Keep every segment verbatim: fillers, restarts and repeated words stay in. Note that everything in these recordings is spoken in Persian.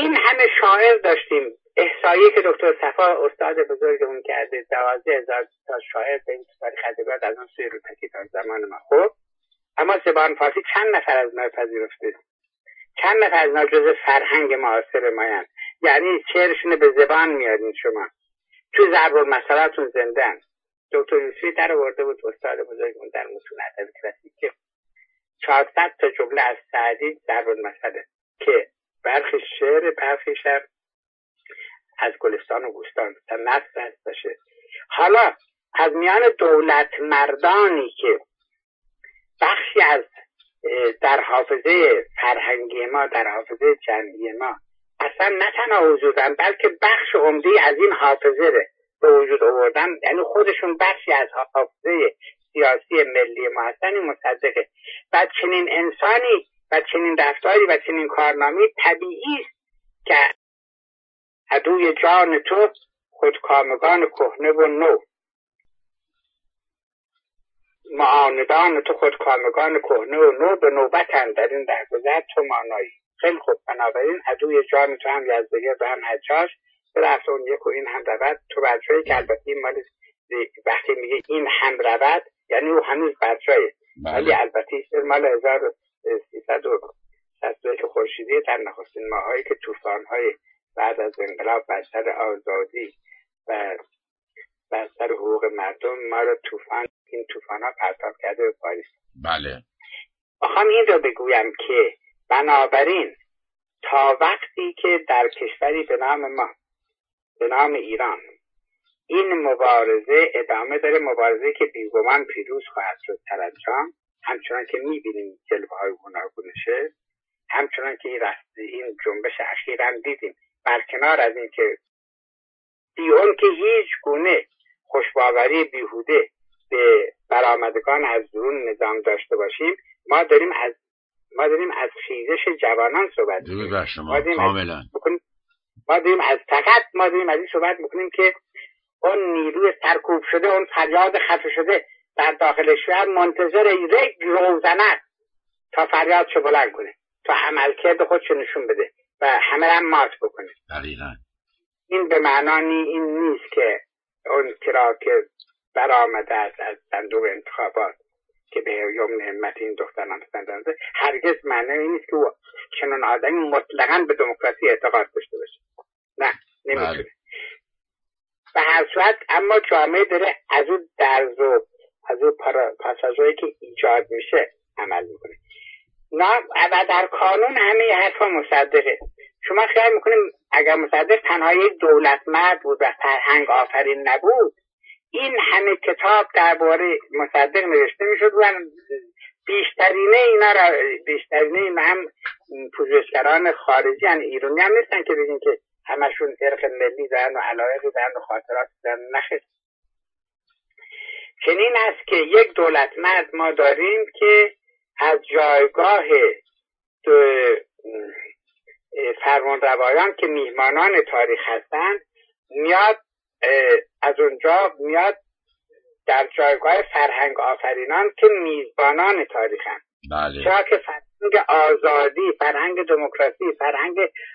این همه شاعر داشتیم، احصایی که دکتر صفا استاد بزرگمون کرده، دوازده هزار تا شاعر به این تاریخ ادبیات از اون سوی روتکی تا زمان ما. خب اما زبان فارسی چند نفر از ما پذیرفته؟ چند نفر از ما جز فرهنگ معاصر مایند؟ یعنی شعرشون به زبان میارین شما، تو ضرب المثلاتون زندن. دکتر یوسفی در آورده بود استاد بزرگمون در متون ادبی کلاسیک که چهارصد تا جمله از سعدی ضرب المثله که برخی شعر برخی شعر از گلستان و بوستان تا نصر هست باشه. حالا از میان دولت مردانی که بخشی از در حافظه فرهنگی ما، در حافظه جمعی ما اصلا نه تنها وجودن بلکه بخش عمده‌ای از این حافظه به وجود آوردن، یعنی خودشون بخشی از حافظه سیاسی ملی ما هستن، این مصدقه. و چنین انسانی و چنین رفتاری و چنین کارنامه‌ای طبیعی است که عدوی جان تو خودکامگان کهنه و نو، معاندان تو خودکامگان کهنه و نو، به نوبتن در این درگذر تو مانایی. خیلی خوب، بنابراین عدوی جان تو هم یزدگرد و هم حجاج به رفت اون یک و این هم رود تو برجایی، که البته این مال وقتی میگه این هم رود یعنی او هنوز برجایه، ولی البته مال هزار و سیصد و شصت و یک خورشیدی در نخستین ماهایی که طوفان‌های بعد از انقلاب بر سر آزادی و بر سر حقوق مردم ما رو طوفان این طوفان‌ها پرتاب کرده به پاریس. بله. میخوام این رو بگویم که بنابراین تا وقتی که در کشوری به نام ما، به نام ایران، این مبارزه ادامه داره، مبارزه که بیگمان پیروز خواهد شد سرانجام، همچنان که میبینیم جلوه‌های گوناگونشه، همچنان که این راستی این جنبش اخیر هم دیدیم، برکنار از این که بی اون که هیچ گونه خوشباوری بیهوده به برآمدگان از درون نظام داشته باشیم، ما داریم از ما داریم از خیزش جوانان صحبت می‌کنیم. ما کاملا ما داریم از فقط ما داریم از این صحبت می‌کنیم که اون نیروی سرکوب شده، اون فریاد خفه شده در داخل شهر منتظر یک روزنه تا فریادشو بلند کنه، تا عملکرد خودشو نشون بده و همه هم مات بکنه. دقیقاً. این به معنی این نیست که اون کرا که برآمده از از صندوق انتخابات که به یمن همت این دختران پسندنده، هرگز معنی این نیست که چنان آدمی مطلقاً به دموکراسی اعتقاد داشته باشه. نه، نمیتونه. به هر صورت اما جامعه داره از اون درز و از اون پاساژهایی که ایجاد میشه عمل میکنه. نه، و در کانون همه حرفا مصدقه. شما خیال میکنیم اگر مصدق تنها یک دولت مرد بود و فرهنگ آفرین نبود، این همه کتاب درباره مصدق نوشته میشد و بیشترینه اینا را بیشترینه اینا هم پژوهشگران خارجی ان، ایرانی هم نیستن که بگین که همشون ارق ملی دارن و علایقی دارن و خاطرات دارن. نخیر. چنین است که یک دولت مرد ما داریم که از جایگاه فرمان روایان که میهمانان تاریخ هستند میاد، از اونجا میاد در جایگاه فرهنگ آفرینان که میزبانان تاریخ هستند. بله. چرا که فرهنگ آزادی، فرهنگ دموکراسی، فرهنگ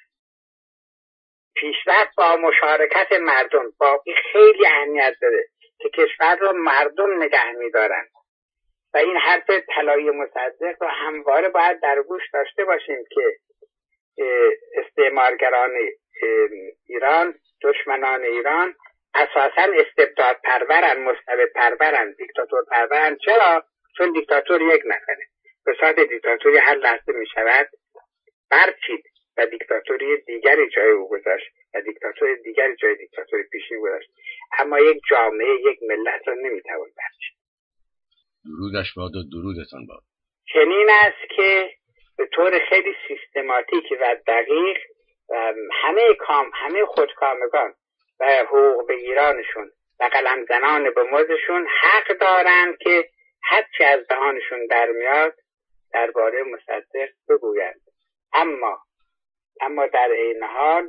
پیشرفت با مشارکت مردم باقی خیلی اهمیت داره که کشور رو مردم نگه میدارن و این حرف طلایی مصدق رو همواره باید در گوش داشته باشیم که استعمارگران ایران، دشمنان ایران اساساً استبداد پرورن، مستبد پرورن، دیکتاتور پرورن. چرا؟ چون دیکتاتور یک نفره، فساد دیکتاتوری هر لحظه می شود برچید و دیکتاتوری دیگری جای او گذاشت و دیکتاتوری دیگری جای دیکتاتوری پیشین گذاشت، اما یک جامعه، یک ملت را نمیتوان برچید. درودش باد و درودتان باد. چنین است که به طور خیلی سیستماتیک و دقیق همه کام همه خودکامگان و حقوق بگیرانشون و قلم زنان به مزدشون حق دارن که هرچی از دهانشون در میاد درباره مصدق بگویند. اما اما در این حال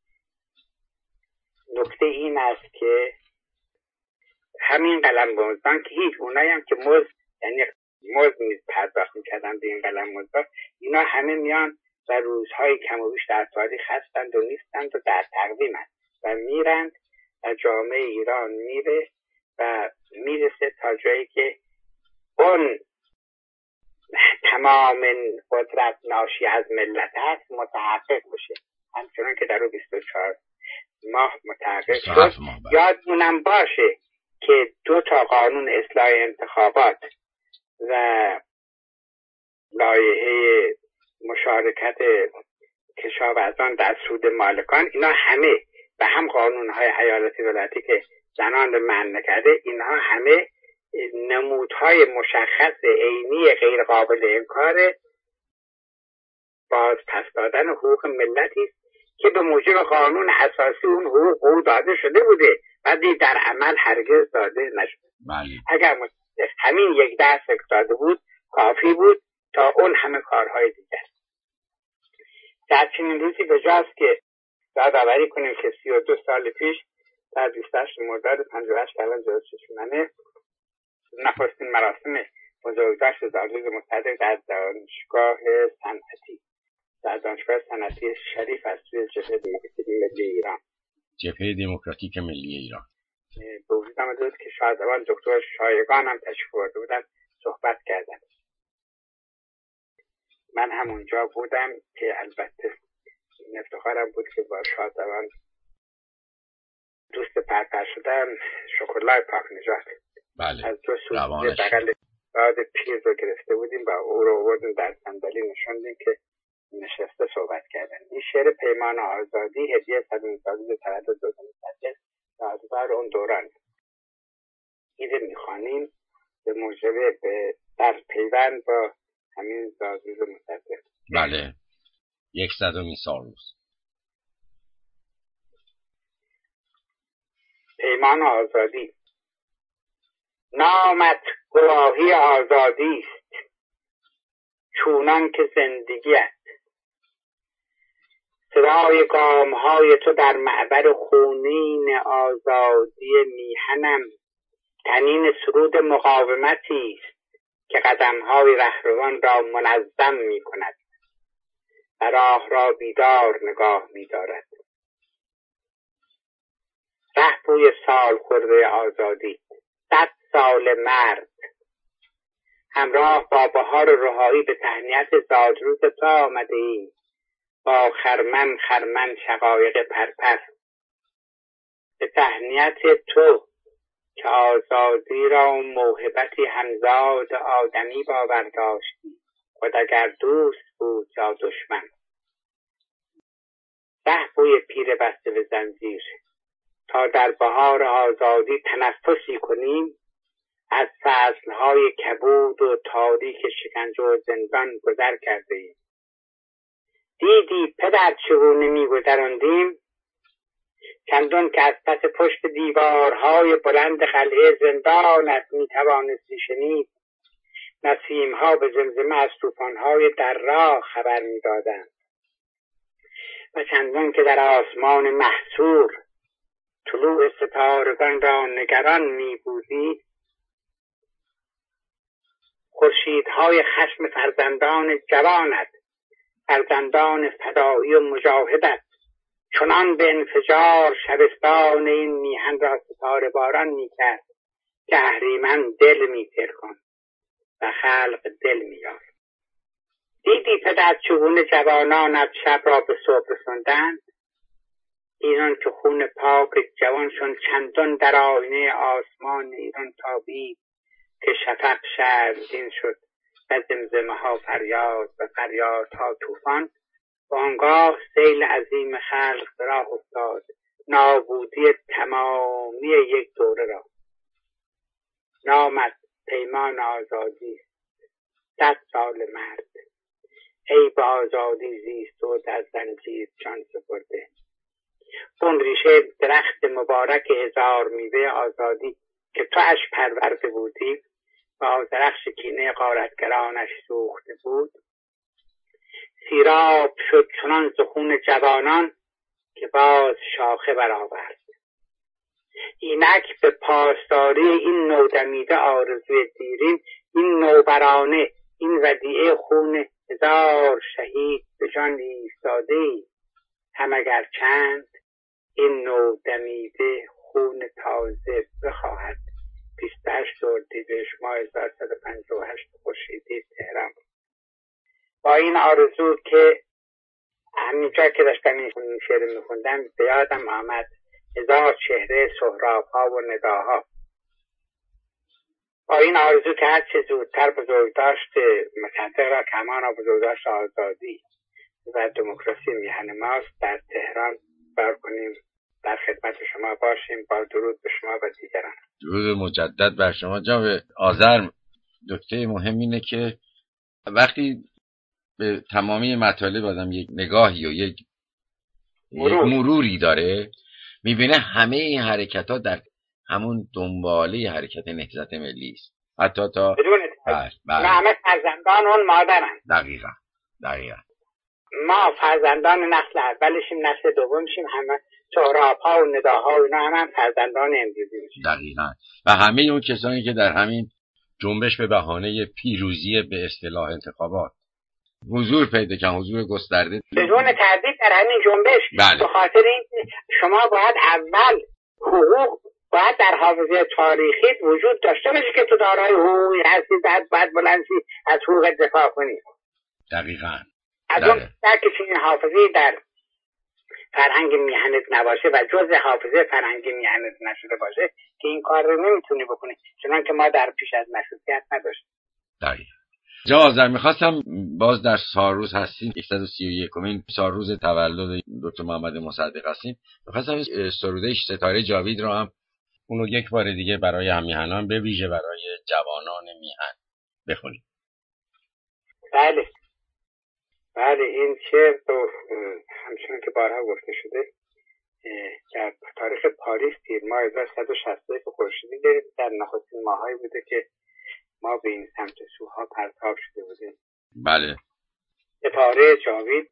نکته این است که همین قلم بازان که هیچ اونایی هم که مزد یعنی مزد می پرداخت میکردن به این قلم بازان، اینا همه میان و روزهای کم و بیش در تاریخ هستند و نیستند و در تقویمند و میرند و جامعه ایران میره و میرسه تا جایی که اون تمام قدرت ناشی از ملت هست متحقق بشه، همچنان که در او بیست و چهار ماه متحقق شد. یادمونم باشه که دو تا قانون اصلاح انتخابات و لایحه مشارکت کشاورزان در سود مالکان، اینا همه و هم قانونهای ایالتی ولایتی که زنان رو منع نکرده، اینها همه نمودهای مشخص عینی غیر قابل انکار باز پس دادن حقوق ملتی است که به موجب قانون اساسی اون حقوق او داده شده بوده ولی در عمل هرگز داده نشده. بله. اگر همین یک دست داده بود کافی بود تا اون همه کارهای دیگر. در چنین روزی به جاست که یادآوری کنیم که سی و دو سال پیش در بیست و هشت مرداد پنجاه و هشت الان جلوی چشمانه نخستین مراسم بزرگداشت زادروز مصدق در دانشگاه صنعتی در دانشگاه صنعتی شریف از سوی جبهه دموکراتیک ملی ایران جبهه دموکراتیک ملی ایران به وجود آمده بود که شاهزاده دکتر شایگان هم تشریف آورده بودن صحبت کردن. من همونجا بودم که البته افتخارم بود که با شاهزاده دوست پرپر شدم شکرلای پاک نژاد بله. از دو سوزی بغل باد پیر رو گرفته بودیم و او رو آوردیم در صندلی نشوندیم که نشسته صحبت کردن. این شعر پیمان آزادی هدیه صدمین سازی به تولد دکتر مصدق یادگار اون دوران این رو میخوانیم به موجب به در پیوند با همین زادروز مصدق. بله. یک صدمین سالروز. پیمان آزادی. نامت گواهی آزادی است چونان که زندگی است. صدای گامهای تو در معبر خونین آزادی میهنم تنین سرود مقاومتی است که قدمهای رهروان را منظم می کند و راه را بیدار نگاه می دارد. ره بوی سال خورده آزادی، صد سال مرد همراه با بهار رهایی به تهنیت زادروز تو آمده ایم با خرمن خرمن شقایق پرپر به تهنیت تو که آزادی را موهبتی همزاد آدمی باور داشتی خود اگر دوست بود یا دشمن. ره بوی پیر بسته به زنجیر تا در بهار آزادی تنفسی کنیم از فصلهای کبود و تاریک شکنجه و زندان گذر کرده ایم. دیدی پدر چگونه می‌گذراندیم چندان که از پس پشت دیوارهای بلند قلعه زندانت میتوانستی شنید نسیم‌ها به زمزمه از طوفان‌های در راه خبر می‌دادند و چندان که در آسمان محصور طلوع ستارگان را نگران می‌بودی خورشیدهای خشم فرزندان جوانت فرزندان فدایی و مجاهدت چنان به انفجار شبستان این میهن را ستاره باران می‌کرد که اهریمن دل می‌ترکان و خلق دل می‌یافت. دیدی پدر چگونه جوانانت شب را به صبح رساندند ایران که خون پاک جوانشون چندان در آینه آسمان ایران تابید که شفق شرمگین شد و زمزمه ها فریاد و فریاد ها طوفان و آنگاه سیل عظیم خلق راه افتاد نابودی تمامی یک دوره را. نامت پیمان آزادی صد سال مرد ای با آزادی زیست و در زنجیر جان سپرده. اون ریشه درخت مبارک هزار میوه آزادی که تو اش پرورده بودی و آذرخش کینه غارتگرانش سوخته بود سیراب شد چنان ز خون جوانان که باز شاخه برآورد. اینک به پاسداری این نودمیده آرزوی دیرین این نوبرانه این ودیعه خون هزار شهید به جان ایران ایستاده‌ای، هم اگر چند این نو دمیده خون تازه بخواهد. بیست و هشت اردیبهشت ماه هزار و سیصد و پنجاه و هشت خورشیدی، تهران. با این آرزو که همینجا که داشتم این شعر میخوندم به یادم آمد هزار چهره سهراب‌ها و نداها. با این آرزو که هر چه زودتر بزرگداشت مصدق را کمان و بزرگداشت آزادی و دموکراسی میهن ماست در تهران بر کنیم، در خدمت شما باشیم. با درود به شما و دیگران. درود مجدد بر شما جناب آذر. نکته مهم اینه که وقتی به تمامی مطالب آدم یک نگاهی و یک مرور. یک مروری داره، میبینه همه این حرکت ها در همون دنباله حرکت نهضت ملی است. حتی تا بدون ما همه فرزندان اون مادرن. دقیقا دقیقا ما فرزندان نسل اولشیم، نسل دومشیم، همه سهراب‌ها و نداها و اینا هم, هم فرزندان امروزی میشیم. دقیقا. و همه اون کسانی که در همین جنبش به بهانه پیروزی به اصطلاح انتخابات حضور پیدا کردن، حضور گسترده بدون تردید در همین جنبش. بله. به خاطر این شما باید اول حقوق باید در حافظه تاریخی وجود داشته باشه که تو دارای حقوقی هستی، بعد باید بلندی از حقوق دفاع کنی. دقیقاً. از اون در که این حافظه در فرهنگ میهنت نباشه و جز حافظه فرهنگ میهنت نشده باشه که این کار رو نمیتونی بکنی، چون که ما در پیش از مشروطیت نداشتیم. دقیقاً. جناب آذر، میخواستم باز در سالروز هستیم، صد و سی و یکمین سالروز تولد دکتر محمد مصدق هستیم، میخواستم سروده ستاره جاوید رو هم اونو یک بار دیگه برای همیهنان به ویژه برای جوانان میهن بخونیم. بله بله این شعر رو همچنان که بارها گفته شده در تاریخ پاریس تیر ماه هزار و صد و شصت و یک خورشیدی داریم. در نخستین ماهایی بوده که ما به این سمت سوها پرتاب شده بودیم. بله. ستاره جاوید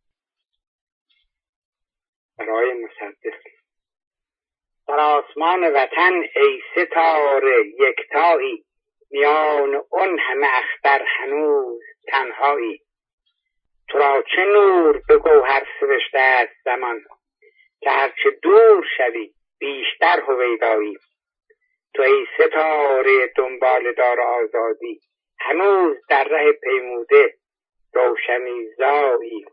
برای مصدق. در آسمان وطن ای ستاره یکتایی، میان اون همه اختر هنوز تنهایی. تو را چه نور به گوهر سرشته است زمان، که هرچه دور شوی بیشتر هویدایی. تو ای ستاره دنبال دار آزادی، هنوز در ره پیموده روشنی زایی.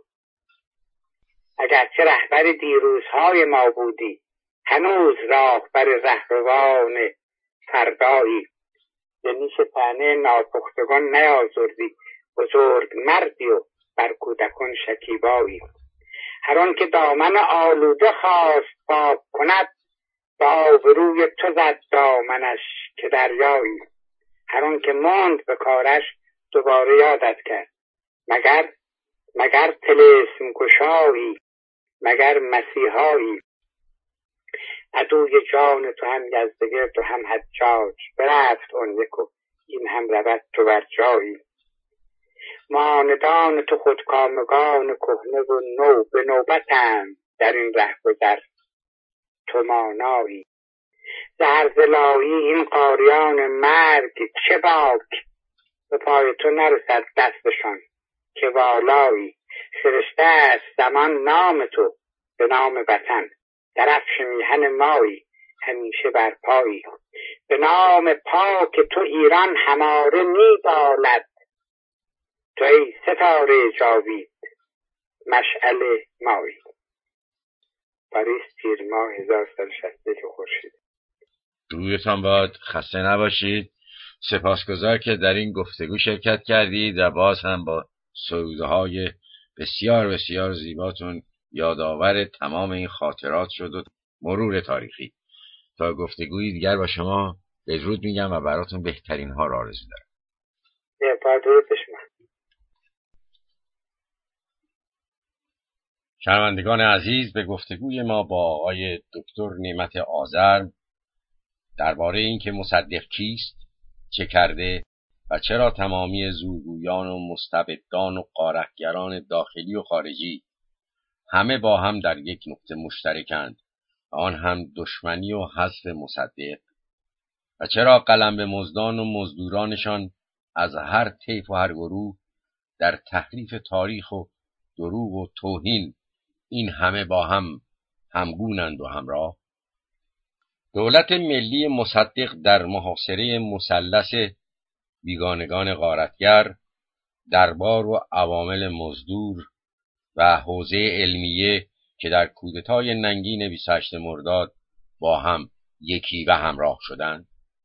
اگرچه رهبر دیروزهای ما بودی، هنوز راهبر رهروان فردایی. ز نیش طعنه ناپختگان نیازردی، بزرگ مردی و بر کودکان شکیبایی. هر آن که دامن آلوده خواست پاک کند، با آبروی تو زد دامنش که دریایی. هر آن که ماند به کارش دوباره یادت کرد، مگر مگر طلسم گشایی، مگر مسیحایی. عدوی جان تو هم یزدگرد و هم حجاج، برفت اون یکو این هم رود تو بر جایی. ماندان تو خودکامگان کهنه و نو، به نوبتند در این ره گذر تو مانایی. زهرزلایی این قاریان مرگ چه باک، به پای تو نرسد دستشان که والایی. سرشته است زمان نام تو به نام وطن، درفش میهن مایی همیشه بر پایی. به نام پاک تو ایران هماره میبالد، تو ای ستاره جاوید مشعل مایی. پاریس تیر ماه هزار و سیصد و شصت و یک خورشیدی. درودتان باد، خسته نباشید. سپاسگزار که در این گفتگو شرکت کردید و باز هم با سروده‌های بسیار بسیار زیباتون یادآور تمام این خاطرات شد و مرور تاریخی. تا گفتگویی دیگر با شما بدرود میگم و براتون بهترین ها را آرزو دارم. درود به شما. شنوندگان عزیز، به گفتگوی ما با آقای دکتر نعمت آذر درباره اینکه مصدق کیست، چه کرده و چرا تمامی زورگویان و مستبدان و غارتگران داخلی و خارجی همه با هم در یک نقطه مشترکند، آن هم دشمنی و حذف مصدق، و چرا قلم به مزدان و مزدورانشان از هر طیف و هر گروه در تحریف تاریخ و دروغ و توهین این همه با هم همگونند و همراه؟ دولت ملی مصدق در محاصره مثلث بیگانگان غارتگر، دربار و عوامل مزدور و حوزه علمیه که در کودتای ننگین بیست و هشتم مرداد با هم یکی و همراه شدند.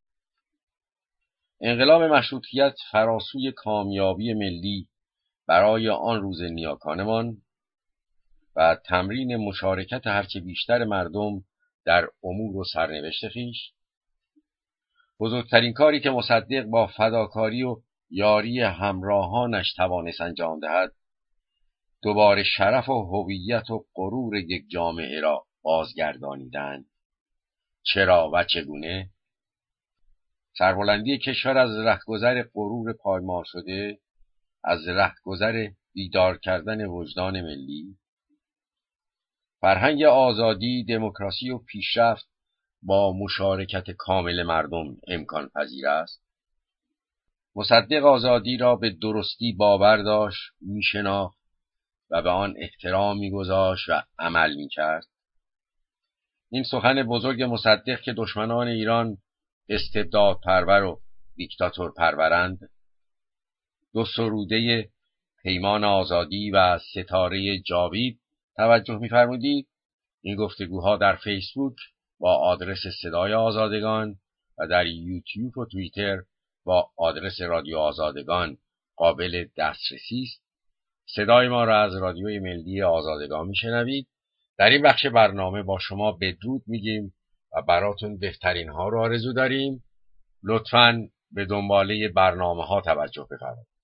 انقلاب مشروطیت فراسوی کامیابی ملی برای آن روز نیاکانمان و تمرین مشارکت هرچه بیشتر مردم در امور و سرنوشت خویش، بزرگترین کاری که مصدق با فداکاری و یاری همراهانش توانست انجام دهد، دوباره شرف و هویت و غرور یک جامعه را بازگردانیدند. چرا و چگونه؟ سربلندی کشور از رهگذر غرور پایمال شده، از رهگذر بیدار کردن وجدان ملی. فرهنگ آزادی، دموکراسی و پیشرفت با مشارکت کامل مردم امکان پذیر است. مصدق آزادی را به درستی باور داشت، میشناخت و به آن احترام میگذاشت و عمل میکرد. این سخن بزرگ مصدق که دشمنان ایران استبداد پرور و دیکتاتور پرورند، دو سروده پیمان آزادی و ستاره جاوید توجه می‌فرمودید. این گفتگوها در فیسبوک با آدرس صدای آزادگان و در یوتیوب و توییتر با آدرس رادیو آزادگان قابل دسترسی است. صدای ما را از رادیوی ملی آزادگان میشنوید. در این بخش برنامه با شما بدرود میگیم و براتون بهترین ها رو آرزو داریم. لطفاً به دنباله برنامه ها توجه بفرمایید.